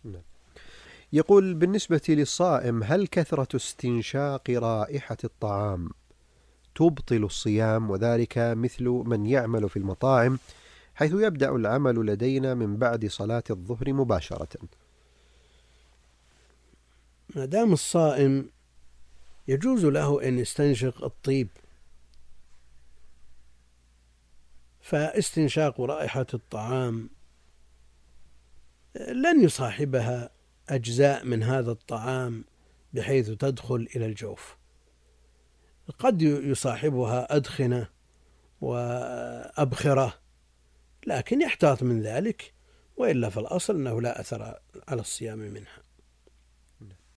نعم. يقول: بالنسبة للصائم، هل كثرة استنشاق رائحة الطعام تبطل الصيام؟ وذلك مثل من يعمل في المطاعم، حيث يبدأ العمل لدينا من بعد صلاة الظهر مباشرة. ما دام الصائم يجوز له أن يستنشق الطيب، فاستنشاق رائحة الطعام لن يصاحبها أجزاء من هذا الطعام بحيث تدخل إلى الجوف، قد يصاحبها أدخنة وأبخرة، لكن يحتاط من ذلك، وإلا فالأصل أنه لا أثر على الصيام منها.